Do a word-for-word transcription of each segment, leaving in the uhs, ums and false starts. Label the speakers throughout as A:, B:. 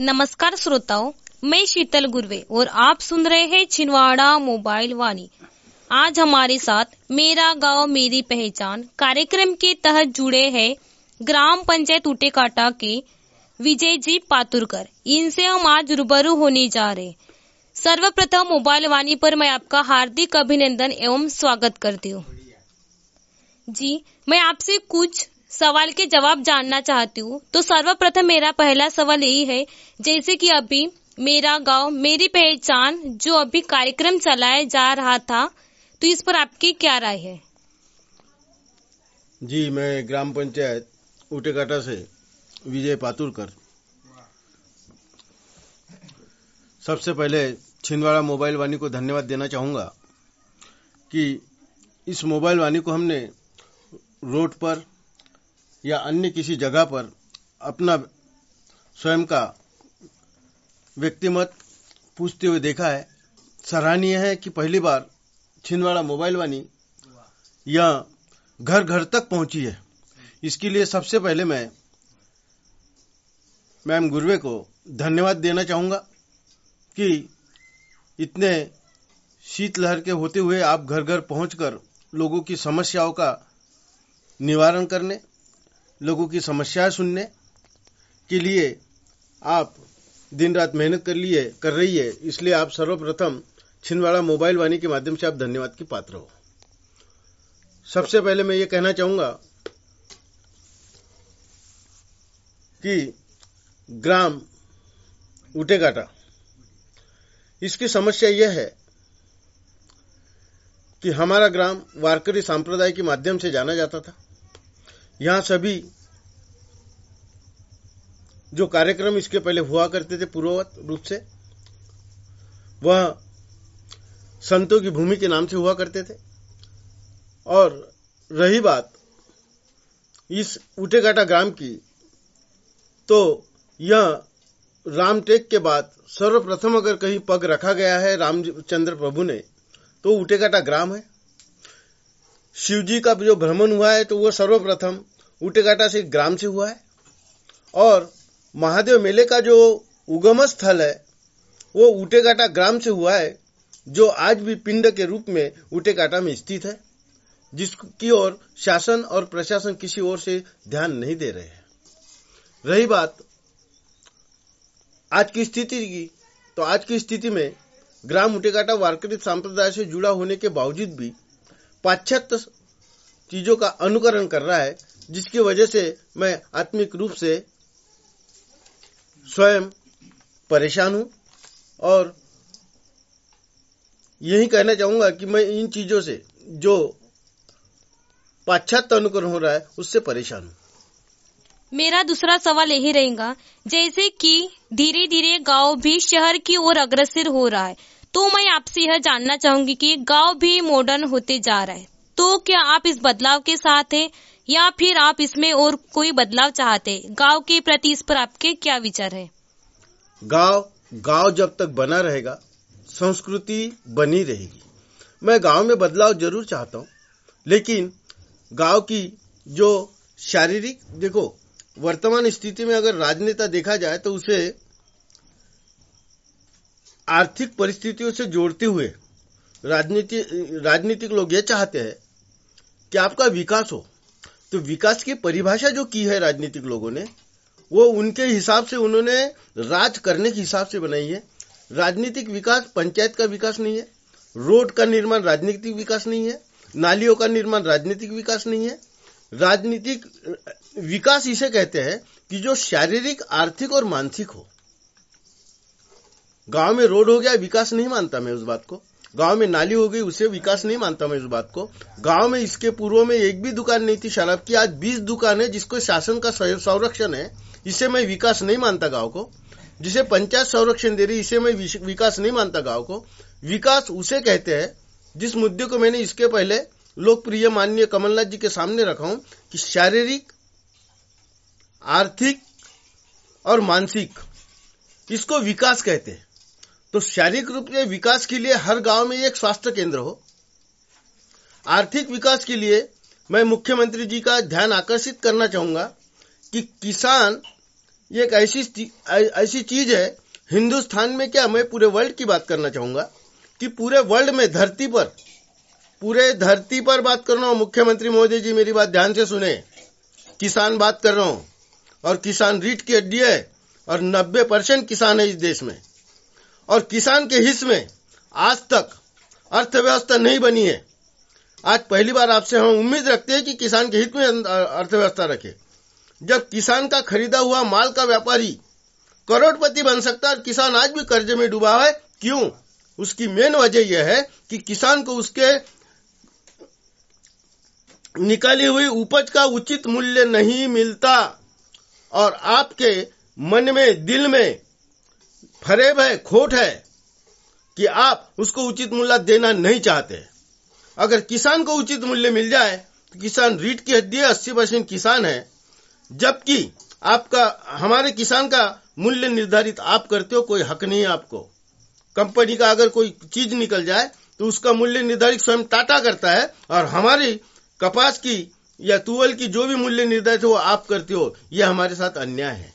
A: नमस्कार श्रोताओं, मैं शीतल गुर्वे और आप सुन रहे हैं छिंदवाड़ा मोबाइल वाणी। आज हमारे साथ मेरा गांव मेरी पहचान कार्यक्रम के तहत जुड़े हैं ग्राम पंचायत उटेकाटा के विजय जी पातुरकर। इनसे हम आज रूबरू होने जा रहे। सर्वप्रथम मोबाइल वाणी पर मैं आपका हार्दिक अभिनंदन एवं स्वागत करती हूँ। जी, मैं आपसे कुछ सवाल के जवाब जानना चाहती हूँ। तो सर्वप्रथम मेरा पहला सवाल यही है, जैसे कि अभी मेरा गांव मेरी पहचान जो अभी कार्यक्रम चलाया जा रहा था, तो इस पर आपकी क्या राय है?
B: जी, मैं ग्राम पंचायत उटेकाटा से विजय पातुरकर। सबसे पहले छिंदवाड़ा मोबाइल वाणी को धन्यवाद देना चाहूँगा कि इस मोबाइल वाणी को हमने रोड पर या अन्य किसी जगह पर अपना स्वयं का व्यक्तिमत पूछते हुए देखा है। सराहनीय है कि पहली बार छिंदवाड़ा मोबाइल वाणी यह घर घर तक पहुंची है। इसके लिए सबसे पहले मैं मैम गुर्वे को धन्यवाद देना चाहूँगा कि इतने शीतलहर के होते हुए आप घर घर पहुंचकर लोगों की समस्याओं का निवारण करने, लोगों की समस्याएं सुनने के लिए आप दिन रात मेहनत कर लिए कर रही है। इसलिए आप सर्वप्रथम छिंदवाड़ा मोबाइल वाणी के माध्यम से आप धन्यवाद की पात्र हो। सबसे पहले मैं ये कहना चाहूँगा कि ग्राम उटेकाटा, इसकी समस्या यह है कि हमारा ग्राम वारकरी संप्रदाय के माध्यम से जाना जाता था। यहाँ सभी जो कार्यक्रम इसके पहले हुआ करते थे पूर्ववत रूप से, वह संतों की भूमि के नाम से हुआ करते थे। और रही बात इस उटेकाटा ग्राम की, तो यह रामटेक के बाद सर्वप्रथम अगर कहीं पग रखा गया है रामचंद्र प्रभु ने, तो उटेकाटा ग्राम है। शिव जी का जो भ्रमण हुआ है तो वह सर्वप्रथम उटेकाटा से ग्राम से हुआ है। और महादेव मेले का जो उगम स्थल है वो उटेकाटा ग्राम से हुआ है, जो आज भी पिंड के रूप में उटेकाटा में स्थित है, जिसकी ओर शासन और प्रशासन किसी ओर से ध्यान नहीं दे रहे हैं। रही बात आज की स्थिति की, तो आज की स्थिति में ग्राम उटेकाटा वारकरी संप्रदाय से जुड़ा होने के बावजूद भी पाश्चात्य चीजों का अनुकरण कर रहा है, जिसकी वजह से मैं आत्मिक रूप से स्वयं परेशान हूं। और यही कहना चाहूंगा कि मैं इन चीजों से जो पाश्चात्य अनुकरण हो रहा है उससे परेशान हूं।
A: मेरा दूसरा सवाल यही रहेगा, जैसे कि धीरे धीरे गांव भी शहर की ओर अग्रसर हो रहा है, तो मैं आपसे यह जानना चाहूंगी कि गांव भी मॉडर्न होते जा रहा है, तो क्या आप इस बदलाव के साथ हैं या फिर आप इसमें और कोई बदलाव चाहते हैं? गांव के प्रति इस पर आपके क्या विचार है?
B: गांव गांव जब तक बना रहेगा, संस्कृति बनी रहेगी। मैं गांव में बदलाव जरूर चाहता हूं, लेकिन गांव की जो शारीरिक, देखो वर्तमान स्थिति में अगर राजनेता देखा जाए तो उसे आर्थिक परिस्थितियों से जोड़ते हुए राजनीति राजनीतिक लोग ये चाहते हैं कि आपका विकास हो। तो विकास की परिभाषा जो की है राजनीतिक लोगों ने, वो उनके हिसाब से उन्होंने राज करने के हिसाब से बनाई है। राजनीतिक विकास पंचायत का विकास नहीं है, रोड का निर्माण राजनीतिक विकास नहीं है, नालियों का निर्माण राजनीतिक विकास नहीं है। राजनीतिक विकास इसे कहते हैं कि जो शारीरिक, आर्थिक और मानसिक हो। गांव में रोड हो गया, विकास नहीं मानता मैं उस बात को। गांव में नाली हो गई, उसे विकास नहीं मानता मैं उस बात को। गांव में इसके पूर्व में एक भी दुकान नहीं थी शराब की, आज बीस दुकान है, जिसको शासन का संरक्षण है, इसे मैं विकास नहीं मानता गांव को। जिसे पंचायत संरक्षण दे रही, इसे मैं विकास नहीं मानता गांव को। विकास उसे कहते हैं, जिस मुद्दे को मैंने इसके पहले लोकप्रिय माननीय कमलनाथ जी के सामने रखा हूं, कि शारीरिक, आर्थिक और मानसिक, इसको विकास कहते हैं। तो शारीरिक रूप से विकास के लिए हर गांव में एक स्वास्थ्य केंद्र हो। आर्थिक विकास के लिए मैं मुख्यमंत्री जी का ध्यान आकर्षित करना चाहूंगा कि किसान ये एक ऐसी ऐसी चीज है हिंदुस्तान में, क्या मैं पूरे वर्ल्ड की बात करना चाहूंगा कि पूरे वर्ल्ड में, धरती पर, पूरे धरती पर बात कर रहा हूं। मुख्यमंत्री महोदय जी मेरी बात ध्यान से सुने, किसान बात कर रहा हूं, और किसान रीढ़ की हड्डी है, और नब्बे परसेंट किसान है इस देश में, और किसान के हिस्से में आज तक अर्थव्यवस्था नहीं बनी है। आज पहली बार आपसे हम उम्मीद रखते हैं कि किसान के हित में अर्थव्यवस्था रखे। जब किसान का खरीदा हुआ माल का व्यापारी करोड़पति बन सकता है और किसान आज भी कर्जे में डूबा है, क्यों? उसकी मेन वजह यह है कि किसान को उसके निकाली हुई उपज का उचित मूल्य नहीं मिलता, और आपके मन में, दिल में फरेब है, खोट है कि आप उसको उचित मूल्य देना नहीं चाहते। अगर किसान को उचित मूल्य मिल जाए तो किसान रीढ़ की हड्डी है, अस्सी परसेंट किसान है, जबकि आपका, हमारे किसान का मूल्य निर्धारित आप करते हो, कोई हक नहीं है आपको। कंपनी का अगर कोई चीज निकल जाए तो उसका मूल्य निर्धारित स्वयं टाटा करता है, और हमारी कपास की या तुवल की जो भी मूल्य निर्धारित है वो आप करते हो। यह हमारे साथ अन्याय है।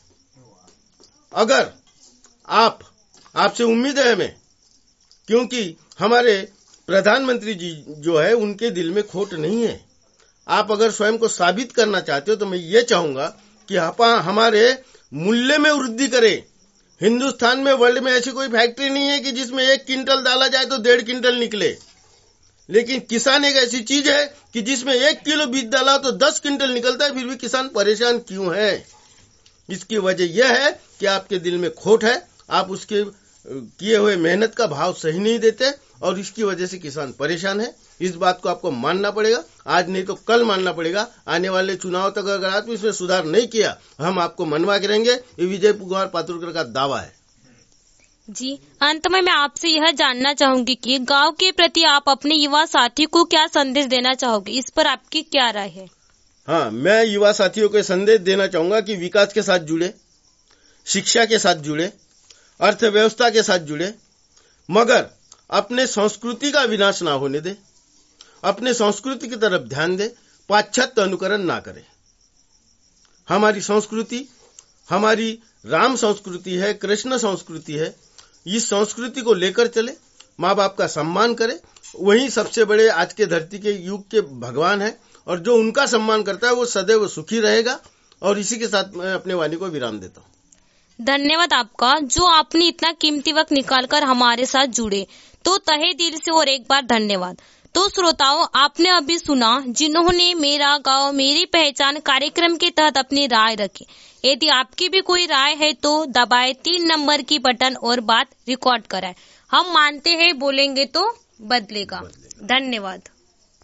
B: अगर आप, आपसे उम्मीद है हमें, क्योंकि हमारे प्रधानमंत्री जी जो है उनके दिल में खोट नहीं है। आप अगर स्वयं को साबित करना चाहते हो तो मैं ये चाहूंगा कि आप हमारे मूल्य में वृद्धि करें। हिंदुस्तान में, वर्ल्ड में ऐसी कोई फैक्ट्री नहीं है कि जिसमें एक क्विंटल डाला जाए तो डेढ़ क्विंटल निकले, लेकिन किसान एक ऐसी चीज है कि जिसमें एक किलो बीज डाला तो दस क्विंटल निकलता है, फिर भी किसान परेशान क्यों है? इसकी वजह यह है कि आपके दिल में खोट है, आप उसके किए हुए मेहनत का भाव सही नहीं देते, और इसकी वजह से किसान परेशान है। इस बात को आपको मानना पड़ेगा, आज नहीं तो कल मानना पड़ेगा। आने वाले चुनाव तक अगर आप इसमें सुधार नहीं किया, हम आपको मनवा के रहेंगे। ये विजय कुमार पातुरकर का दावा है।
A: जी, अंत में मैं आपसे यह जानना चाहूंगी कि गांव के प्रति आप अपने युवा साथी को क्या संदेश देना चाहोगे? इस पर आपकी क्या राय है?
B: हाँ, मैं युवा साथियों को संदेश देना चाहूंगा कि विकास के साथ जुड़े, शिक्षा के साथ जुड़े, अर्थव्यवस्था के साथ जुड़े, मगर अपने संस्कृति का विनाश ना होने दे, अपने संस्कृति की तरफ ध्यान दे, पाश्चात्य अनुकरण ना करे। हमारी संस्कृति, हमारी राम संस्कृति है, कृष्ण संस्कृति है, इस संस्कृति को लेकर चले, माँ बाप का सम्मान करे। वही सबसे बड़े आज के धरती के युग के भगवान है, और जो उनका सम्मान करता है वो सदैव सुखी रहेगा। और इसी के साथ मैं अपने वाणी को विराम देता हूँ।
A: धन्यवाद आपका, जो आपने इतना कीमती वक्त निकालकर हमारे साथ जुड़े, तो तहे दिल से और एक बार धन्यवाद। तो श्रोताओं, आपने अभी सुना जिन्होंने मेरा गांव मेरी पहचान कार्यक्रम के तहत अपनी राय रखी। यदि आपकी भी कोई राय है तो दबाए तीन नंबर की बटन और बात रिकॉर्ड कराए। हम मानते हैं बोलेंगे तो बदलेगा। धन्यवाद।